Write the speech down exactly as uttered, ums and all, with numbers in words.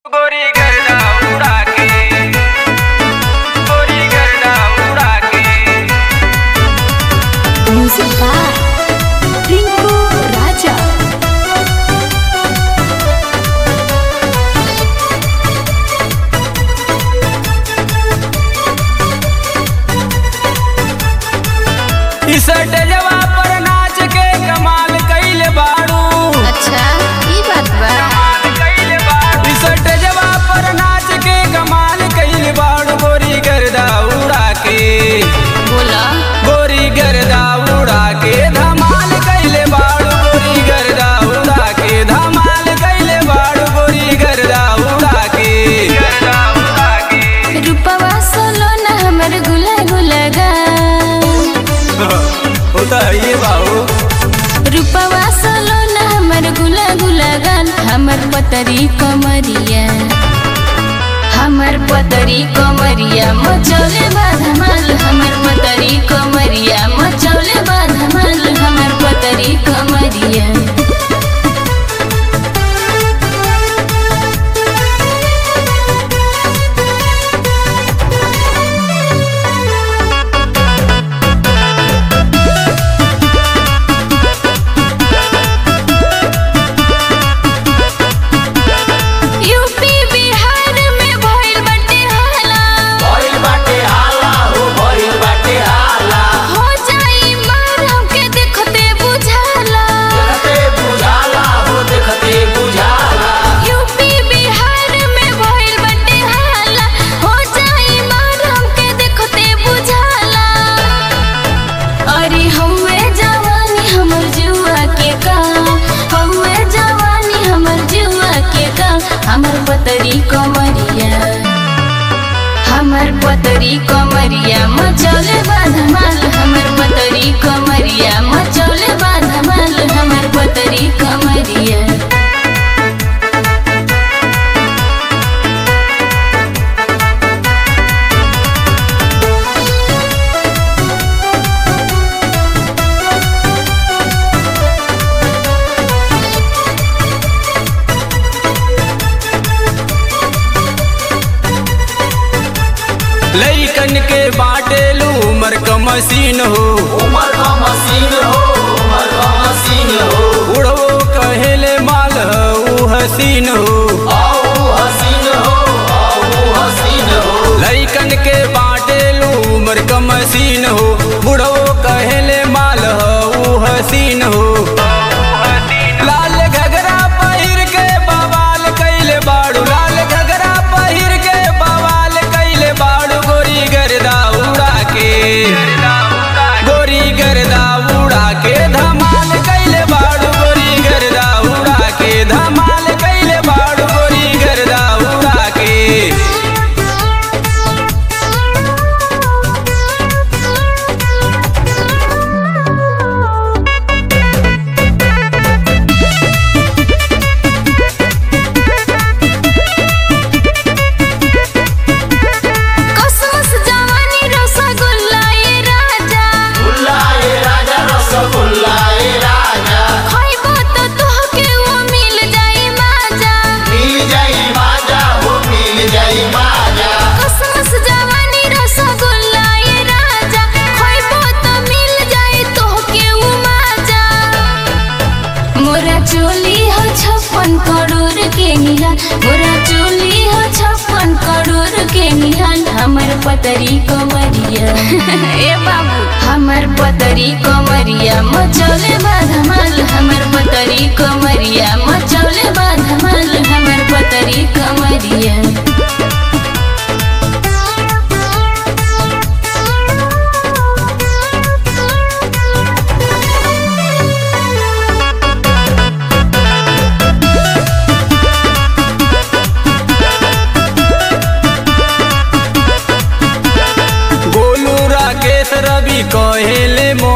गोरी गर्दा उड़ा के गोरी गर्दा उड़ा के म्यूजिक बाय रिंकू राजा। इस डजवा पर नाच के कमाल कइले बाड़ू। अच्छा ई बात बा। कमाल कइले बाड़ू। इस डजवा पर नाच के कमाल कइले बाड़ू। गोरी गर्दा उड़ा के बोला गोरी गर्दा उड़ा के धमाल कइले बाड़ू। गोरी गर्दा उड़ा के धमाल कइले बाड़ू। गोरी गर्दा उड़ा के गर्दा उड़ा के रूपवा सोलो ना हमर गुला गुला गा। होता है ये बाबू। रूपवा सोलो ना हमर गुला गुला गान। हमर पतरी कमरिया हमर पतरी कमरिया मचौले बा धमाल। हमर पतरी कमरिया मचौले बा धमाल। हमर पतरी कमरिया यूपी बिहार में भइल बाटे हाला। भइल बाटे हाला हो भइल बाटे हाला। हो जाई मार हमके देखते बुझाला। देखते बुझाला हो देखते बुझाला। यूपी बिहार में भइल बाटे हाला। हो जाई मार हमके देखते बुझाला। अरे हौवे जवानी हमर जुआ के का। हौवे जवानी हमर जुआ के का। हमर पतरी कमरिया हमर पतरी कमरिया मचौले बा धमाल। हमर पतरी कमरिया मचौले बा धमाल। हमर पतरी कमरिया लइकन के बाटेलू उमर क मशीन हो। उमर क मशीन हो उमर क मशीन हो। उड़वो कहेले माल ऊ हसीन हो। आओ हसीन हो आओ हसीन हो। लइकन के बाटेलू उमर क मशीन हो। उड़वो कहेले माल ऊ हसीन हो। लाल घगरा पहिर के बवाल कइले बाड़ू। लाल घगरा पहिर के बवाल कइले बाड़ू। गोरी गर्दा उड़ा के गोरी गर्दा उड़ा के धमाल कइले बाड़ू। गोरी गर्दा उड़ा के धमाल कइले बाड़ू। गोरी गर्दा उड़ा के कसमस जवानी रसगुल्ला ये राजा। गुल्लाए राजा रसगुल्लाए राजा। खइबो तो तोहके वो मिल जाई माजा। मिल जाई माजा हो मिल जाई माजा। कसमस जवानी रसगुल्ला ये राजा। खइबो तो मिल जाई तोहके वो माजा। मोरा चोली हो छप्पन करोड़ के निहाल। मोरा चोली हो छप्पन करोड़ के निहाल। हमर पतरी कमरिया ए बाबू हमर पतरी कमरिया मचौले बा धमाल। हमर पतरी कमरिया मचौले बा धमाल। हमर पतरी कमरिया गोलू राकेश रवि कहेले